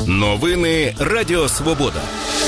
Новини Радіо Свобода.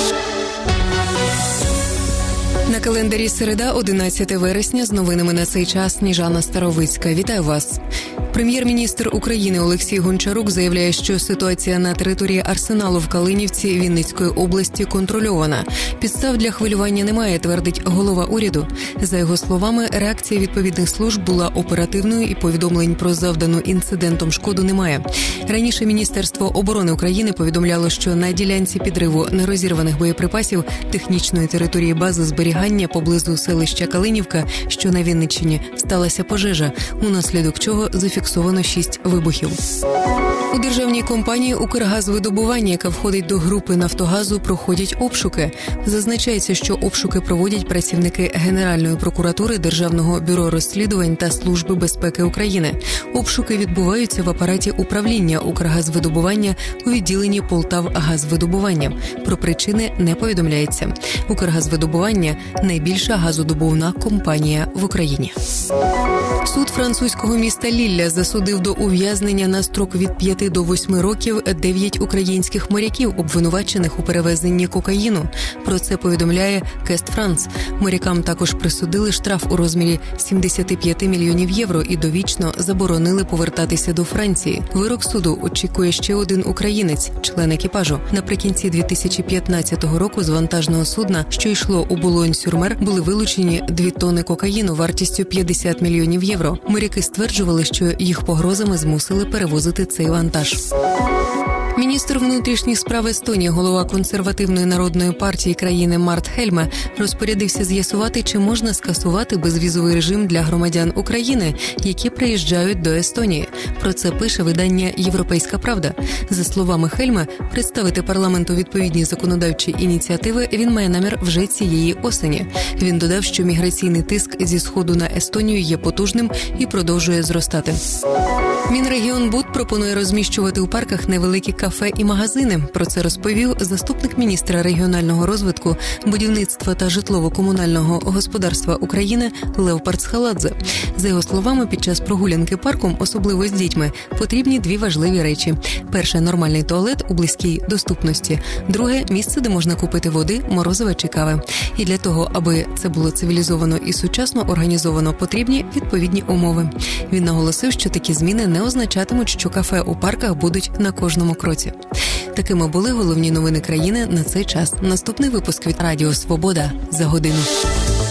На календарі середа, 11 вересня, з новинами на цей час Сніжана Старовицька. Вітаю вас. Прем'єр-міністр України Олексій Гончарук заявляє, що ситуація на території Арсеналу в Калинівці Вінницької області контрольована. Підстав для хвилювання немає, твердить голова уряду. За його словами, реакція відповідних служб була оперативною і повідомлень про завдану інцидентом шкоду немає. Раніше Міністерство оборони України повідомляло, що на ділянці підриву нерозірваних боєприпасів технічної території бази зберігання поблизу селища Калинівка, що на Вінниччині, сталася пожежа, унаслідок чого зафіксовано 6 вибухів. У державній компанії «Укргазвидобування», яка входить до групи «Нафтогазу», проходять обшуки. Зазначається, що обшуки проводять працівники Генеральної прокуратури, Державного бюро розслідувань та Служби безпеки України. Обшуки відбуваються в апараті управління «Укргазвидобування» у відділенні «Полтавгазвидобування». Про причини не повідомляється. «Укргазвидобування» – найбільша газодобувна компанія в Україні. Суд французького міста Лілля засудив до ув'язнення на строк від 5 до 8 років 9 українських моряків, обвинувачених у перевезенні кокаїну. Про це повідомляє Кест Франс. Морякам також присудили штраф у розмірі 75 мільйонів євро і довічно заборонили повертатися до Франції. Вирок суду очікує ще один українець, член екіпажу. Наприкінці 2015 року з вантажного судна, що йшло у Булонь-Сюрмер, були вилучені 2 тонни кокаїну вартістю 50 мільйонів євро. Моряки стверджували, що їх погрозами змусили перевозити цей вантаж. Міністр внутрішніх справ Естонії, голова консервативної народної партії країни Март Хельме, розпорядився з'ясувати, чи можна скасувати безвізовий режим для громадян України, які приїжджають до Естонії. Про це пише видання «Європейська правда». За словами Хельме, представити парламенту відповідні законодавчі ініціативи він має намір вже цієї осені. Він додав, що міграційний тиск зі Сходу на Естонію є потужним і продовжує зростати. Мінрегіонбуд пропонує розміщувати у парках невеликі кафе і магазини. Про це розповів заступник міністра регіонального розвитку, будівництва та житлово-комунального господарства України Лев Парцхаладзе. За його словами, під час прогулянки парком, особливо з дітьми, потрібні 2 важливі речі. Перше – нормальний туалет у близькій доступності. Друге – місце, де можна купити води, морозива чи кави. І для того, аби це було цивілізовано і сучасно організовано, потрібні відповідні умови. Він наголосив, що такі зміни не означатимуть, що кафе у парках будуть на кожному кроці. Такими були головні новини країни на цей час. Наступний випуск від Радіо Свобода за годину.